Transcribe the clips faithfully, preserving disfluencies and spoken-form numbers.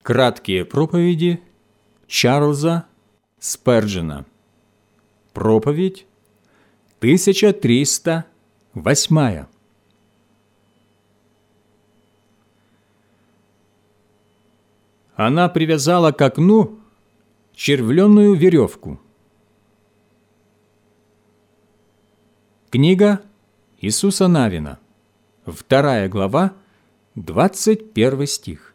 Краткие проповеди Чарльза Сперджена. Проповедь тысяча триста восьмая. Она привязала к окну червленную веревку. Книга Иисуса Навина, вторая глава, двадцать первый стих.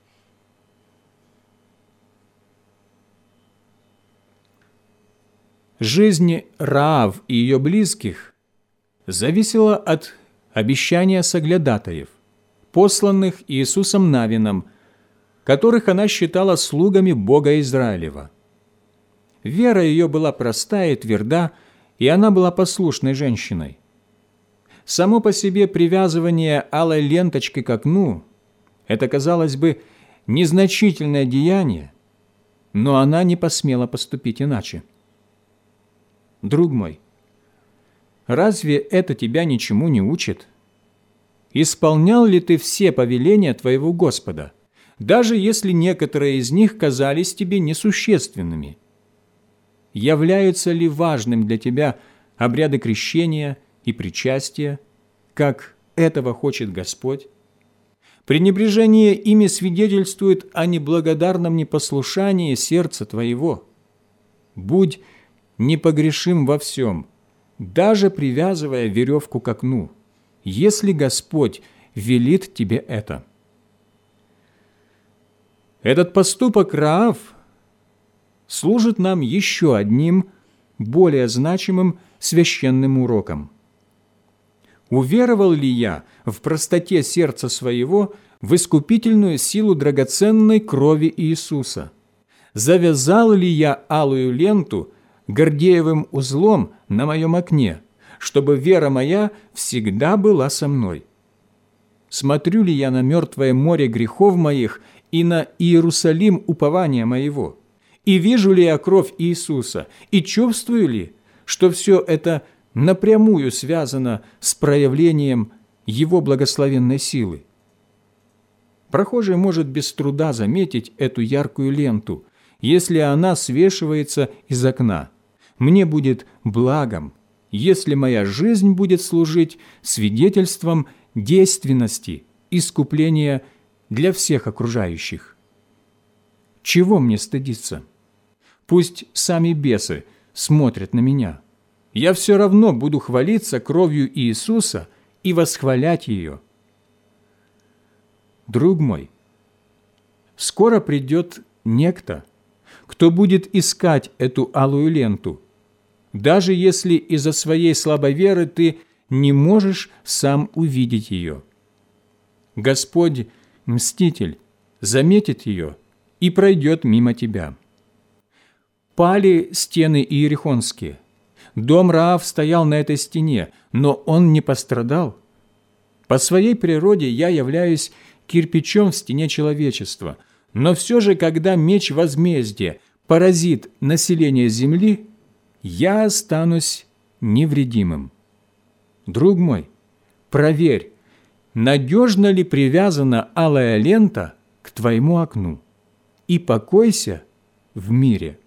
Жизнь Раав и ее близких зависела от обещания соглядатаев, посланных Иисусом Навином, которых она считала слугами Бога Израилева. Вера ее была простая и тверда, и она была послушной женщиной. Само по себе привязывание алой ленточки к окну – это, казалось бы, незначительное деяние, но она не посмела поступить иначе. Друг мой, разве это тебя ничему не учит? Исполнял ли ты все повеления твоего Господа, даже если некоторые из них казались тебе несущественными? Являются ли важным для тебя обряды крещения и причастия, как этого хочет Господь? Пренебрежение ими свидетельствует о неблагодарном непослушании сердца твоего. Будь непогрешим во всем, даже привязывая веревку к окну, если Господь велит тебе это. Этот поступок Раав служит нам еще одним, более значимым священным уроком. Уверовал ли я в простоте сердца своего в искупительную силу драгоценной крови Иисуса? Завязал ли я алую ленту гордеевым узлом на моем окне, чтобы вера моя всегда была со мной? Смотрю ли я на мертвое море грехов моих и на Иерусалим упования моего? И вижу ли я кровь Иисуса? И чувствую ли, что все это напрямую связано с проявлением Его благословенной силы? Прохожий может без труда заметить эту яркую ленту, если она свешивается из окна. Мне будет благом, если моя жизнь будет служить свидетельством действенности искупления для всех окружающих. Чего мне стыдиться? Пусть сами бесы смотрят на меня. Я все равно буду хвалиться кровью Иисуса и восхвалять ее. Друг мой, скоро придет некто, кто будет искать эту алую ленту, даже если из-за своей слабой веры ты не можешь сам увидеть ее. Господь, Мститель, заметит ее и пройдет мимо тебя. Пали стены иерихонские. Дом Раав стоял на этой стене, но он не пострадал. По своей природе я являюсь кирпичом в стене человечества, но все же, когда меч возмездия поразит население земли, я останусь невредимым. Друг мой, проверь, надежно ли привязана алая лента к твоему окну, и покойся в мире.